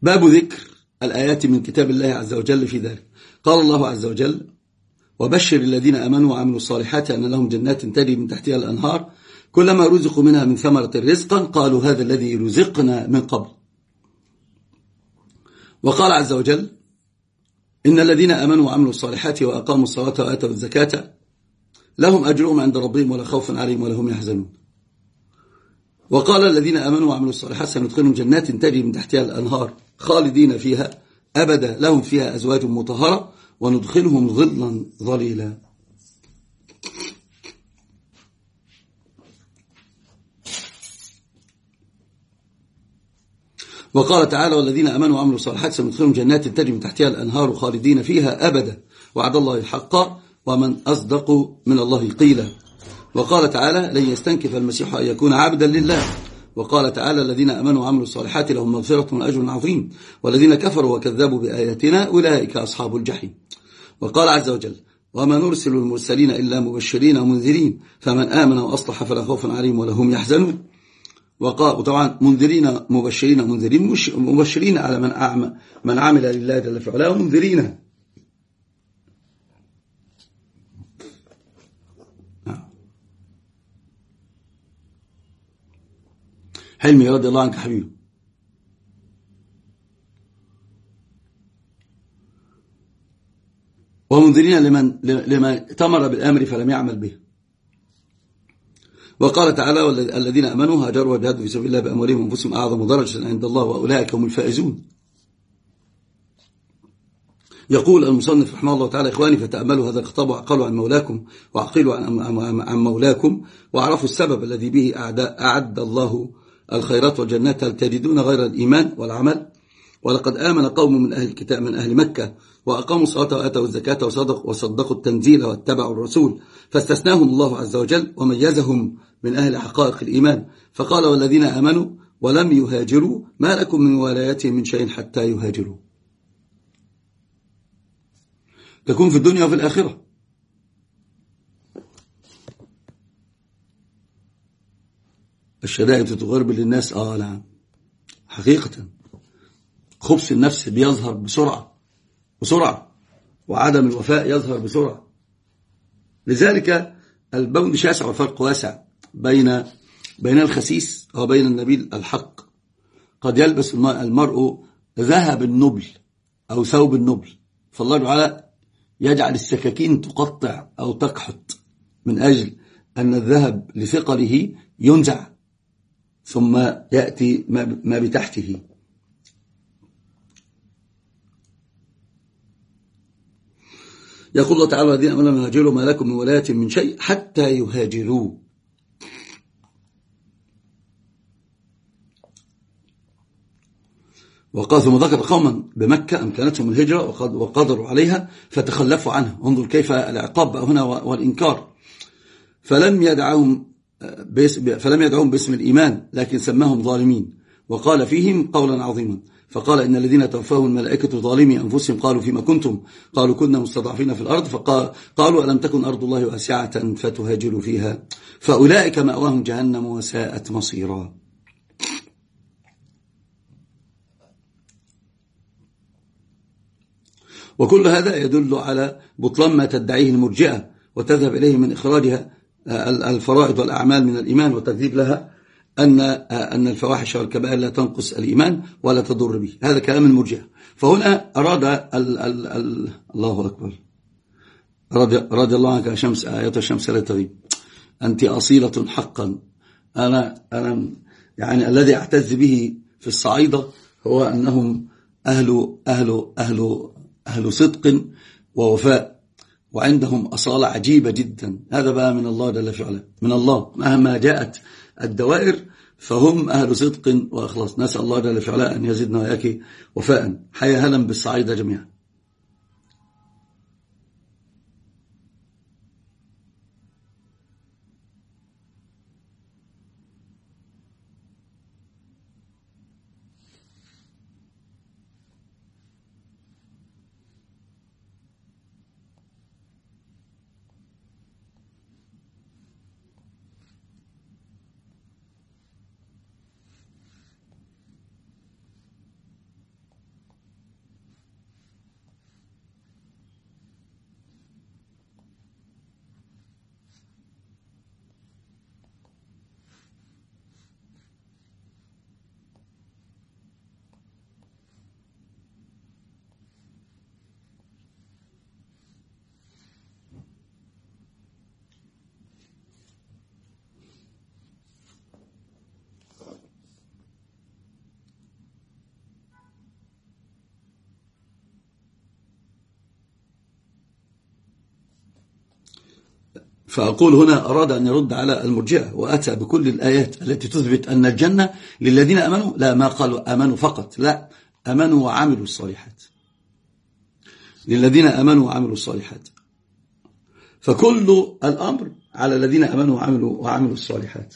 باب ذكر الآيات من كتاب الله عز وجل في ذلك. قال الله عز وجل: وبشر الذين آمنوا وعملوا الصالحات أن لهم جنات تجري من تحتها الأنهار كلما رزقوا منها من ثمرة رزقا قالوا هذا الذي رزقنا من قبل. وقال عز وجل: إن الذين آمنوا وعملوا الصالحات وأقاموا الصلاة وآتوا الزكاة لهم أجرهم عند ربهم ولا خوف عليهم ولا هم يحزنون. وقال: الذين آمنوا وعملوا الصالحات سندخلهم جنات تجري من تحتها الأنهار خالدين فيها أبدا لهم فيها أزواج مطهرة وندخلهم ظلا ظليلا. وقال تعالى: والذين آمنوا وعملوا الصالحات سندخلهم جنات تجري من تحتها الأنهار خالدين فيها أبدا وعد الله حقا ومن أصدق من الله قيلا. وقال تعالى: لن يستنكف المسيح أن يكون عبدا لله. وقال تعالى: الذين آمنوا وعملوا الصالحات لهم مغفرة وأجر عظيم والذين كفروا وكذبوا بآياتنا أولئك أصحاب الجحيم. وقال عز وجل: وما نرسل المرسلين إلا مبشرين ومنذرين فمن آمن وأصلح فلا خوف عليهم ولا هم يحزنون. وطبعا منذرين مبشرين منذرين مبشرين على من عمل لله جل في علاه ومنذرين. حلمي رضي الله عنك حبيبي. ومنذرين لمن تمر بالأمر فلم يعمل به. وقال تعالى: الذين أمنوا هاجروا وجاهدوا في سبيل الله بأموالهم وأنفسهم أعظم درجة عند الله وأولئك هم الفائزون. يقول المصنف رحمه الله تعالى: إخواني فتأملوا هذا الخطاب وعقلوا عن مولاكم وعقلوا عن مولاكم وعرفوا السبب الذي به أعد الله الخيرات والجنات هل تجدون غير الإيمان والعمل. ولقد آمن قوم من أهل الكتاب من أهل مكة وأقاموا الصلاة وآتوا الزكاة وصدقوا التنزيل واتبعوا الرسول فاستثناهم الله عز وجل وميزهم من أهل حقائق الإيمان فقال: والذين آمنوا ولم يهاجروا ما لكم من ولايتهم من شيء حتى يهاجروا. تكون في الدنيا وفي الآخرة. الشدائد تغرب للناس نعم حقيقة. خبث النفس بيظهر بسرعة وعدم الوفاء يظهر بسرعة. لذلك البون شاسع والفرق واسع بين الخسيس وبين النبيل الحق. قد يلبس المرء ذهب النبل أو ثوب النبل فالله تعالى يجعل السكاكين تقطع أو تقحط من أجل أن الذهب لثقله ينزع ثم يأتي ما بتحته. يقول الله تعالى: الذين آمنوا يهاجروا ما لكم من ولاية من شيء حتى يهاجروا. وقال: ثم ذكر قوما بمكة أمكنتهم الهجرة وقدروا عليها فتخلفوا عنها. انظر كيف العقاب هنا والإنكار. فلم يدعوهم باسم الإيمان لكن سماهم ظالمين وقال فيهم قولا عظيما فقال: إن الذين توفاهم الملائكة ظالمي أنفسهم قالوا فيما كنتم قالوا كنا مستضعفين في الأرض فقالوا ألم تكن أرض الله واسعة فتهاجروا فيها فأولئك مأواهم جهنم وساءت مصيرا. وكل هذا يدل على بطلان ما تدعيه المرجئة وتذهب إليه من إخراجها الفرائض والأعمال من الإيمان وتكذيب لها أن الفواحش والكبائر لا تنقص الإيمان ولا تضر به. هذا كلام المرجئة. فهنا أراد الله أكبر رضي الله عنك يا شمس آيات الشمس لا تغيب أنت أصيلة حقا. أنا يعني الذي أعتز به في الصعيدة هو أنهم أهل صدق ووفاء وعندهم أصالة عجيبة جدا. هذا بقى من الله جل في علاه، من الله. مهما جاءت الدوائر فهم أهل صدق وإخلاص. نسأل الله جل في علاه أن يزدنا وإياك وفاء. حيا هلا بالصعيدة جميعا. فأقول هنا أراد أن يرد على المرجئة وأتى بكل الآيات التي تثبت أن الجنة للذين أمنوا. لا، ما قالوا أمنوا فقط، لا، أمنوا وعملوا الصالحات، للذين أمنوا وعملوا الصالحات. فكل الأمر على الذين أمنوا وعملوا الصالحات.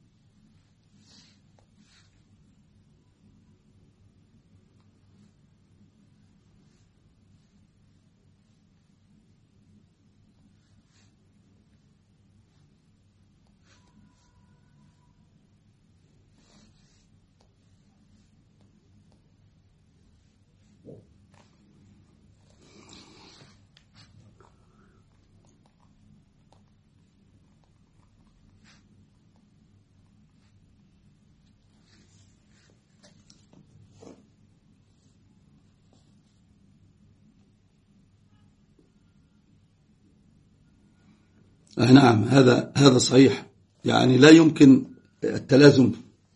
نعم، هذا صحيح، يعني لا يمكن التلازم.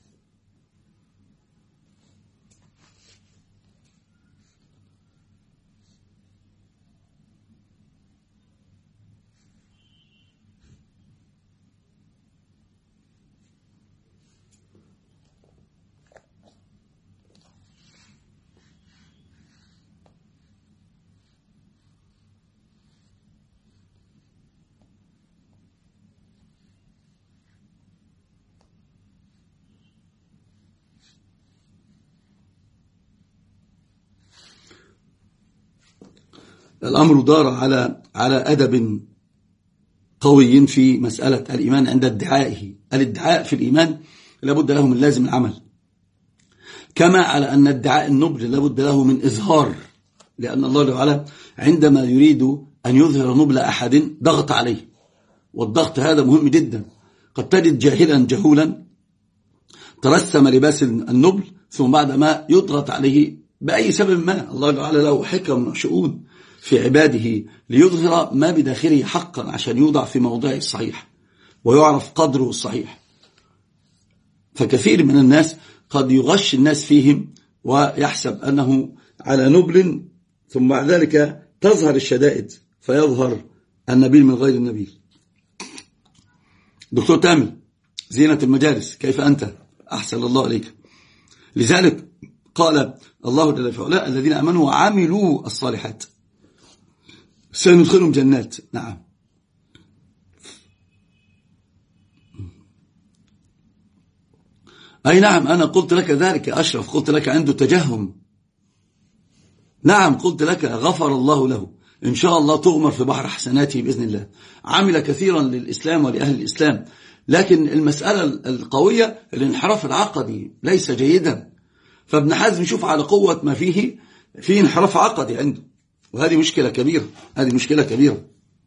الأمر دار على أدب قوي في مسألة الإيمان عند ادعائه. الادعاء في الإيمان لابد له من لازم العمل، كما على أن ادعاء النبل لابد له من إظهار، لأن الله تعالى عندما يريد أن يظهر نبل أحد ضغط عليه، والضغط هذا مهم جدا. قد تجد جاهلا جهولا ترسم لباس النبل، ثم بعد ما يضغط عليه بأي سبب ما، الله تعالى له حكم وشؤون في عباده ليظهر ما بداخله حقا عشان يوضع في موضعه الصحيح ويعرف قدره الصحيح. فكثير من الناس قد يغش الناس فيهم ويحسب أنه على نبل، ثم بعد ذلك تظهر الشدائد فيظهر النبيل من غير النبيل. دكتور تامر، زينة المجالس، كيف أنت؟ أحسن الله عليك. لذلك قال الله جل في علاه الذين آمنوا وعملوا الصالحات سندخلهم جنات. نعم، أي نعم، أنا قلت لك ذلك أشرف، قلت لك عنده تجهم. نعم، قلت لك غفر الله له، إن شاء الله تغمر في بحر حسناته بإذن الله. عمل كثيرا للإسلام ولأهل الإسلام، لكن المسألة القوية الانحراف العقدي ليس جيدا. فابن حزم يشوف على قوة ما فيه انحراف عقدي عنده، وهذه مشكلة كبيرة، هذه مشكلة كبيرة.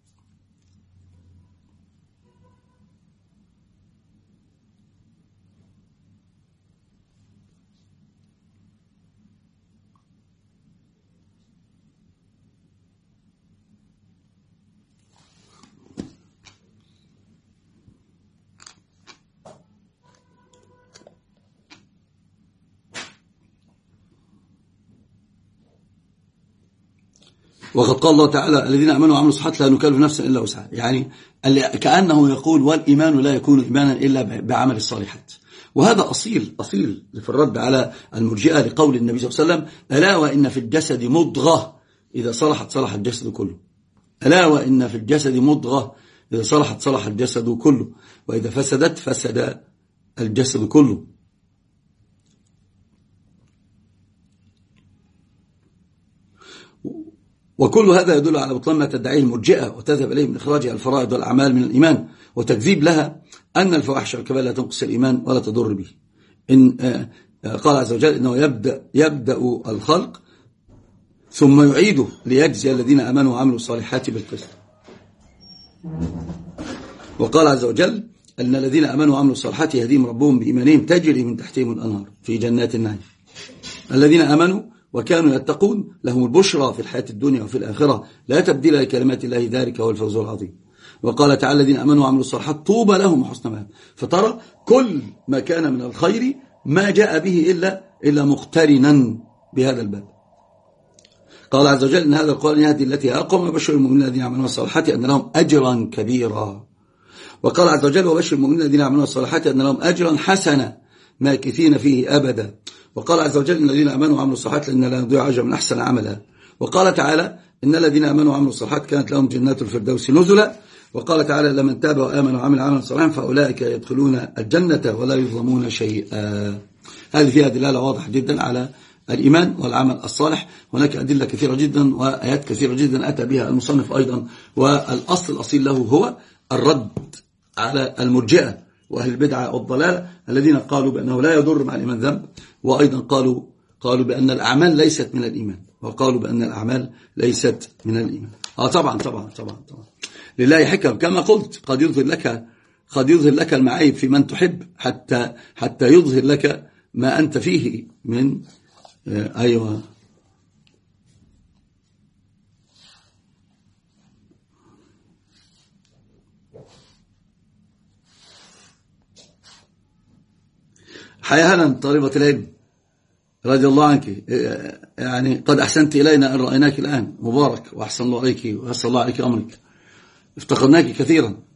وقد قال الله تعالى الذين آمنوا وعملوا الصالحات لا نكلف نفسا إلا وسعها، يعني كأنه يقول والإيمان لا يكون إيمانا إلا بعمل الصالحات. وهذا أصيل في الرد على المرجئة لقول النبي صلى الله عليه وسلم ألا وإن في الجسد مضغة إذا صلحت صلح الجسد كله. ألا وإن في الجسد مضغة إذا صلحت صلح الجسد كله، وإذا فسدت فسد الجسد كله. وكل هذا يدل على بطلان ما تدعيه المرجئة وتذهب إليه من إخراج الفرائض والأعمال من الإيمان وتكذيب لها، أن الفواحش والكبائر لا تنقص الإيمان ولا تضر به. إن قال عز وجل إنه يبدأ الخلق ثم يعيده ليجزي الذين آمنوا وعملوا الصالحات بالقسط. وقال عز وجل أن الذين آمنوا وعملوا الصالحات يهديهم ربهم بإيمانهم تجري من تحتهم الأنهار في جنات النعيم. الذين آمنوا وكانوا يتقون لهم البشرى في الحياة الدنيا وفي الآخرة لا تبديل لكلمات الله ذلك هو الفوز العظيم. وقال تعالى الذين آمنوا وعملوا الصالحات طوبى لهم وحسن مآب. فترى كل ما كان من الخير ما جاء به إلا مقترنا بهذا الباب. قال عز وجل إن هذا القرآن يهدي التي هي أقوم ويبشر المؤمنين الذين يعملون الصالحات أن لهم أجرا كبيرا. وقال عز وجل وبشر المؤمنين الذين يعملون الصالحات أن لهم أجرا حسنا ماكثين فيه أبدا. وقال عز وجل إن الذين آمنوا وعملوا الصالحات لأن لا نضيع أجر من أحسن عملا. وقال تعالى إن الذين آمنوا وعملوا الصالحات كانت لهم جنات الفردوس نزلا. وقال تعالى لمن تاب وآمن وعمل عملا صالحا فأولئك يدخلون الجنة ولا يظلمون شيئا. هذه فيها دلالة واضحة جدا على الإيمان والعمل الصالح. هناك أدلة كثيرة جدا وآيات كثيرة جدا أتى بها المصنف أيضا، والأصل الأصيل له هو الرد على المرجئة وأهل البدعة والضلالة الذين قالوا بأنه لا يضر مع الإيمان ذنب، وأيضا قالوا بأن الأعمال ليست من الإيمان، وقالوا بأن الأعمال ليست من الإيمان. طبعا طبعا طبعا طبعا لله حكم كما قلت، قد يظهر لك المعايب في من تحب حتى يظهر لك ما أنت فيه من أيوة. حيالا طالبة العلم رضي الله عنك، يعني قد أحسنت إلينا أن رأيناك الآن، مبارك وأحسن الله عليك وأحسن الله عليك أمرك، افتقدناك كثيرا.